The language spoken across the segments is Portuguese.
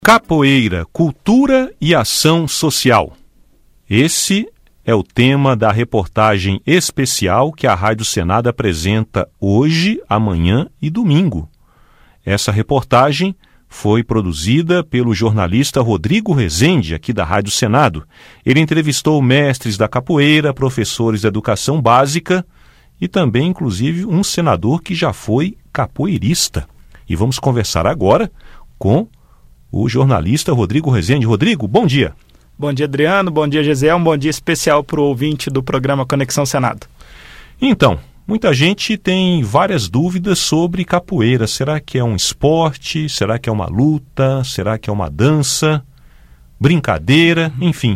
Capoeira, cultura e ação social. Esse é o tema da reportagem especial que a Rádio Senado apresenta hoje, amanhã e domingo. Essa reportagem foi produzida pelo jornalista Rodrigo Rezende, aqui da Rádio Senado. Ele entrevistou mestres da capoeira, professores da educação básica e também, inclusive, um senador que já foi capoeirista. E vamos conversar agora com o jornalista Rodrigo Rezende. Rodrigo, bom dia. Bom dia, Adriano. Bom dia, Gesiel. Um bom dia especial para o ouvinte do programa Conexão Senado. Então, muita gente tem várias dúvidas sobre capoeira. Será que é um esporte? Será que é uma luta? Será que é uma dança? Brincadeira? Enfim.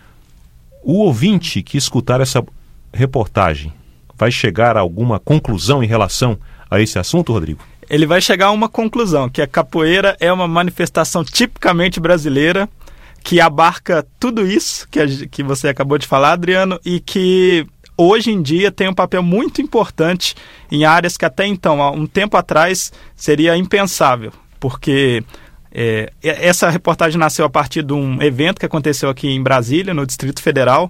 O ouvinte que escutar essa reportagem vai chegar a alguma conclusão em relação a esse assunto, Rodrigo? Ele vai chegar a uma conclusão, que a capoeira é uma manifestação tipicamente brasileira, que abarca tudo isso que você acabou de falar, Adriano, e que hoje em dia tem um papel muito importante em áreas que até então, há um tempo atrás, seria impensável, porque essa reportagem nasceu a partir de um evento que aconteceu aqui em Brasília, no Distrito Federal,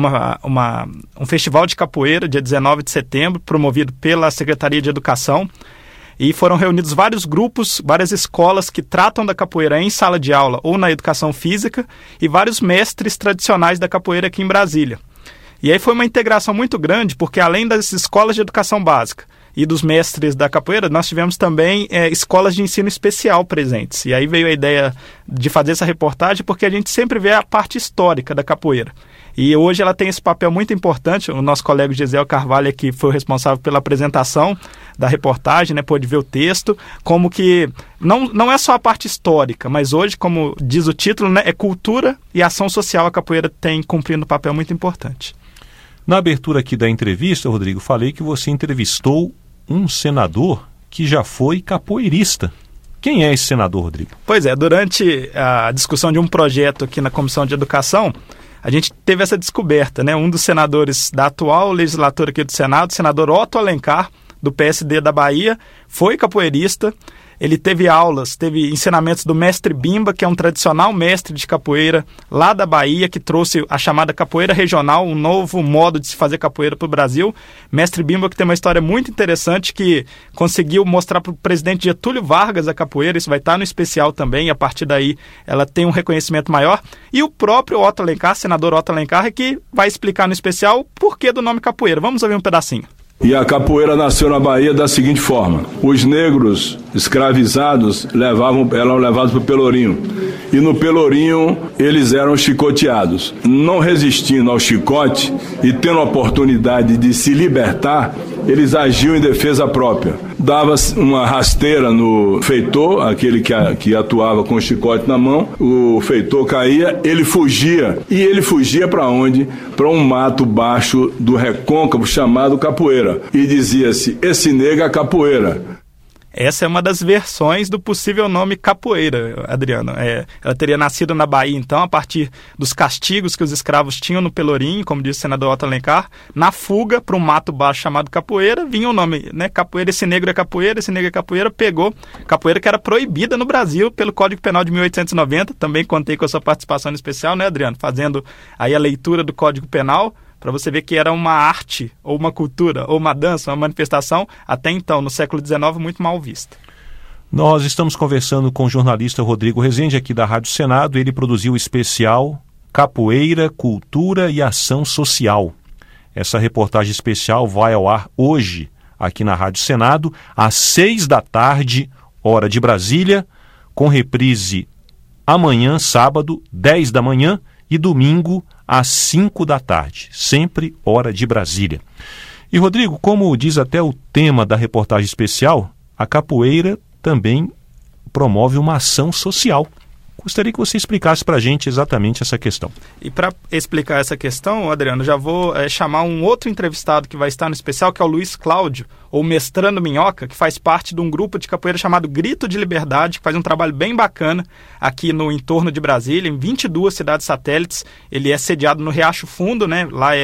um festival de capoeira, dia 19 de setembro, promovido pela Secretaria de Educação. E foram reunidos vários grupos, várias escolas que tratam da capoeira em sala de aula ou na educação física e vários mestres tradicionais da capoeira aqui em Brasília. E aí foi uma integração muito grande, porque além das escolas de educação básica e dos mestres da capoeira, nós tivemos também escolas de ensino especial presentes. E aí veio a ideia de fazer essa reportagem, porque a gente sempre vê a parte histórica da capoeira. E hoje ela tem esse papel muito importante. O nosso colega Gesiel Carvalho, que foi o responsável pela apresentação da reportagem, né, pôde ver o texto, como que não é só a parte histórica, mas hoje, como diz o título, né, é cultura e ação social. A capoeira tem cumprindo um papel muito importante. Na abertura aqui da entrevista, Rodrigo, falei que você entrevistou um senador que já foi capoeirista. Quem é esse senador, Rodrigo? Pois é, durante a discussão de um projeto aqui na Comissão de Educação, a gente teve essa descoberta, né? Um dos senadores da atual legislatura aqui do Senado, o senador Otto Alencar, do PSD da Bahia, foi capoeirista. Ele teve ensinamentos do mestre Bimba, que é um tradicional mestre de capoeira lá da Bahia, que trouxe a chamada capoeira regional, um novo modo de se fazer capoeira para o Brasil. Mestre Bimba, que tem uma história muito interessante, que conseguiu mostrar para o presidente Getúlio Vargas a capoeira. Isso vai estar no especial também, e a partir daí ela tem um reconhecimento maior. E o próprio Otto Alencar, senador Otto Alencar, que vai explicar no especial o porquê do nome capoeira. Vamos ouvir um pedacinho. E a capoeira nasceu na Bahia da seguinte forma: os negros escravizados eram levados para o Pelourinho, e no Pelourinho eles eram chicoteados. Não resistindo ao chicote e tendo a oportunidade de se libertar, eles agiam em defesa própria. Dava uma rasteira no feitor, aquele que atuava com o chicote na mão, o feitor caía, ele fugia. E ele fugia para onde? Para um mato baixo do recôncavo chamado capoeira. E dizia-se: esse negro é capoeira. Essa é uma das versões do possível nome capoeira, Adriano. Ela teria nascido na Bahia, então, a partir dos castigos que os escravos tinham no Pelourinho, como disse o senador Otto Alencar. Na fuga para um mato baixo chamado capoeira, vinha o nome, né? Capoeira, esse negro é capoeira, esse negro é capoeira. Pegou capoeira, que era proibida no Brasil pelo Código Penal de 1890. Também contei com a sua participação especial, né, Adriano? Fazendo aí a leitura do Código Penal, para você ver que era uma arte, ou uma cultura, ou uma dança, uma manifestação, até então, no século XIX, muito mal vista. Nós estamos conversando com o jornalista Rodrigo Rezende, aqui da Rádio Senado. Ele produziu o especial Capoeira, Cultura e Ação Social. Essa reportagem especial vai ao ar hoje, aqui na Rádio Senado, às 6 da tarde, hora de Brasília, com reprise amanhã, sábado, 10 da manhã, e domingo, às 5 da tarde, sempre hora de Brasília. E, Rodrigo, como diz até o tema da reportagem especial, a capoeira também promove uma ação social. Gostaria que você explicasse para a gente exatamente essa questão. E para explicar essa questão, Adriano, já vou chamar um outro entrevistado que vai estar no especial, que é o Luiz Cláudio, ou Mestrando Minhoca, que faz parte de um grupo de capoeira chamado Grito de Liberdade, que faz um trabalho bem bacana aqui no entorno de Brasília, em 22 cidades satélites. Ele é sediado no Riacho Fundo, né? Lá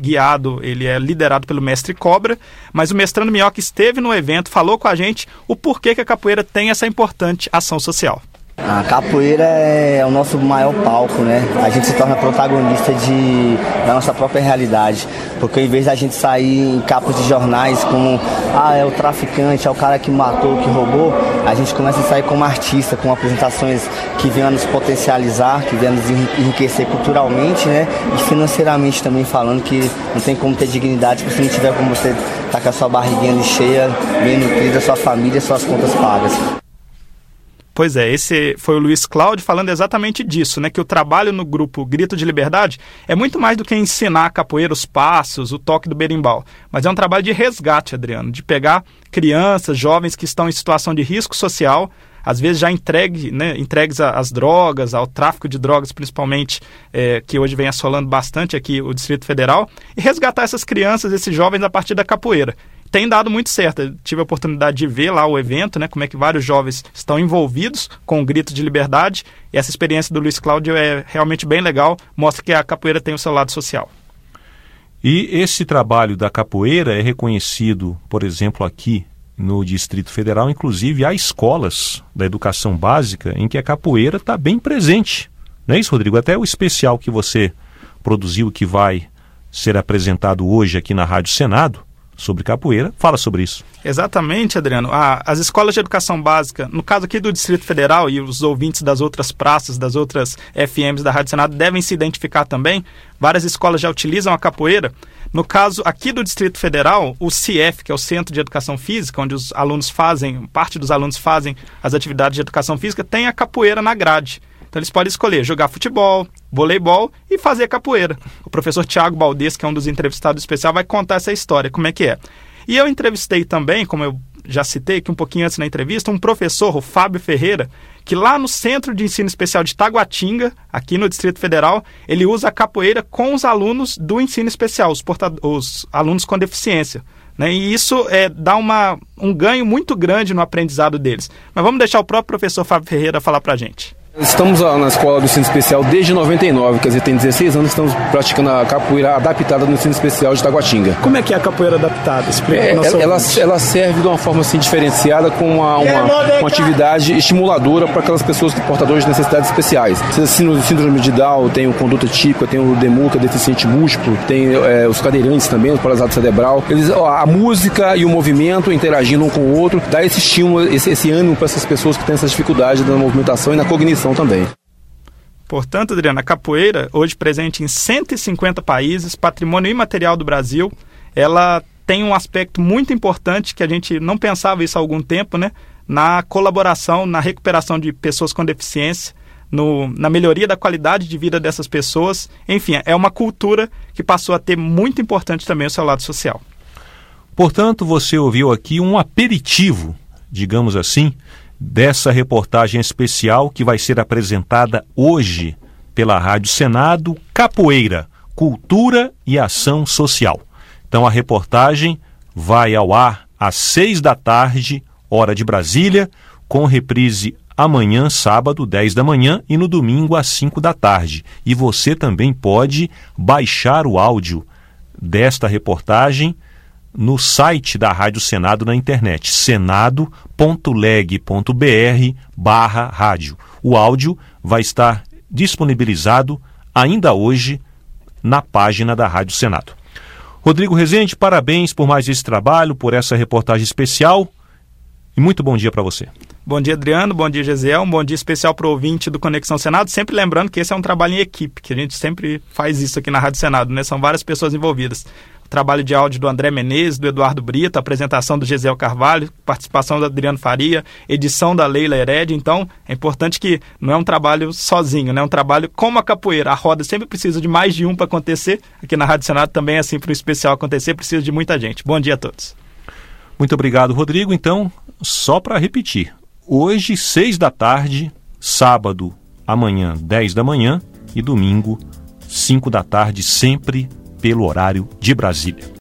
ele é liderado pelo mestre Cobra, mas o Mestrando Minhoca esteve no evento, falou com a gente o porquê que a capoeira tem essa importante ação social. A capoeira é o nosso maior palco, né? A gente se torna protagonista da nossa própria realidade, porque em vez da gente sair em capas de jornais como é o traficante, é o cara que matou, que roubou, a gente começa a sair como artista, com apresentações que venham a nos potencializar, que venham a nos enriquecer culturalmente, né? E financeiramente também falando, que não tem como ter dignidade se não tiver como você estar com a sua barriguinha ali cheia, bem nutrida, sua família, suas contas pagas. Pois é, esse foi o Luiz Cláudio falando exatamente disso, né? Que o trabalho no grupo Grito de Liberdade é muito mais do que ensinar a capoeira, os passos, o toque do berimbau. Mas é um trabalho de resgate, Adriano, de pegar crianças, jovens que estão em situação de risco social, às vezes já entregues às drogas, ao tráfico de drogas principalmente, que hoje vem assolando bastante aqui o Distrito Federal, e resgatar essas crianças, esses jovens a partir da capoeira. Tem dado muito certo. Eu tive a oportunidade de ver lá o evento, né, como é que vários jovens estão envolvidos com o Grito de Liberdade, e essa experiência do Luiz Cláudio é realmente bem legal, mostra que a capoeira tem o seu lado social. E esse trabalho da capoeira é reconhecido, por exemplo, aqui no Distrito Federal, inclusive há escolas da educação básica em que a capoeira está bem presente. Não é isso, Rodrigo? Até o especial que você produziu, que vai ser apresentado hoje aqui na Rádio Senado, sobre capoeira, fala sobre isso. Exatamente, Adriano. As escolas de educação básica, no caso aqui do Distrito Federal, e os ouvintes das outras praças, das outras FMs da Rádio Senado devem se identificar também, várias escolas já utilizam a capoeira. No caso aqui do Distrito Federal, o CIEF, que é o Centro de Educação Física, onde os alunos parte dos alunos fazem as atividades de educação física, tem a capoeira na grade. Então eles podem escolher jogar futebol, voleibol e fazer capoeira. O professor Tiago Baldez, que é um dos entrevistados especiais, vai contar essa história, como é que é. E eu entrevistei também, como eu já citei aqui um pouquinho antes na entrevista, um professor, o Fábio Ferreira, que lá no Centro de Ensino Especial de Taguatinga, aqui no Distrito Federal, ele usa a capoeira com os alunos do ensino especial, os alunos com deficiência. Né? E isso dá um ganho muito grande no aprendizado deles. Mas vamos deixar o próprio professor Fábio Ferreira falar para a gente. Estamos na escola do ensino especial desde 99, quer dizer, tem 16 anos que estamos praticando a capoeira adaptada no ensino especial de Taguatinga. Como é que é a capoeira adaptada? Ela serve de uma forma assim, diferenciada com uma atividade estimuladora para aquelas pessoas portadoras de necessidades especiais. Síndrome de Down, tem o conduta típica, tem o DEMU, que é deficiente múltiplo, tem os cadeirantes também, o paralisado cerebral. A música e o movimento interagindo um com o outro dá esse estímulo, esse ânimo para essas pessoas que têm essa dificuldade na movimentação e na cognição também. Portanto, Adriana, a capoeira, hoje presente em 150 países, patrimônio imaterial do Brasil, ela tem um aspecto muito importante que a gente não pensava isso há algum tempo, né? Na colaboração, na recuperação de pessoas com deficiência, na melhoria da qualidade de vida dessas pessoas. Enfim, é uma cultura que passou a ter muito importante também o seu lado social. Portanto, você ouviu aqui um aperitivo, digamos assim, dessa reportagem especial que vai ser apresentada hoje pela Rádio Senado, Capoeira, Cultura e Ação Social. Então a reportagem vai ao ar às 6h, hora de Brasília, com reprise amanhã, sábado, 10 da manhã, e no domingo às 5h. E você também pode baixar o áudio desta reportagem no site da Rádio Senado na internet, senado.leg.br/rádio. O áudio vai estar disponibilizado ainda hoje na página da Rádio Senado. Rodrigo Rezende, parabéns por mais esse trabalho, por essa reportagem especial e muito bom dia para você. Bom dia, Adriano, bom dia, Gesiel, um bom dia especial para o ouvinte do Conexão Senado, sempre lembrando que esse é um trabalho em equipe, que a gente sempre faz isso aqui na Rádio Senado, né? São várias pessoas envolvidas. O trabalho de áudio do André Menezes, do Eduardo Brito, a apresentação do Gesiel Carvalho, participação do Adriano Faria, edição da Leila Hered. Então, é importante que não é um trabalho sozinho, né? É um trabalho como a capoeira. A roda sempre precisa de mais de um para acontecer. Aqui na Rádio Senado também é assim, para o especial acontecer, precisa de muita gente. Bom dia a todos. Muito obrigado, Rodrigo. Então, só para repetir, hoje, 6h, sábado, amanhã, 10 da manhã e domingo, 5h, sempre pelo horário de Brasília.